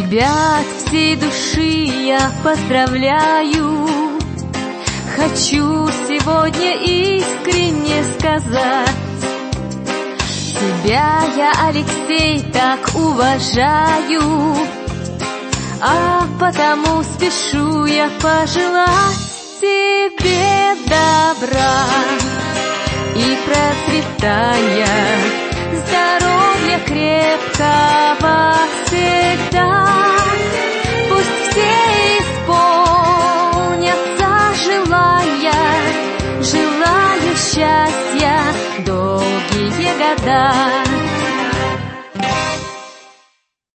Тебя от всей души я поздравляю. Хочу сегодня искренне сказать: тебя я, Алексей, так уважаю, а потому спешу я пожелать тебе добра и процветания, здоровья крепкого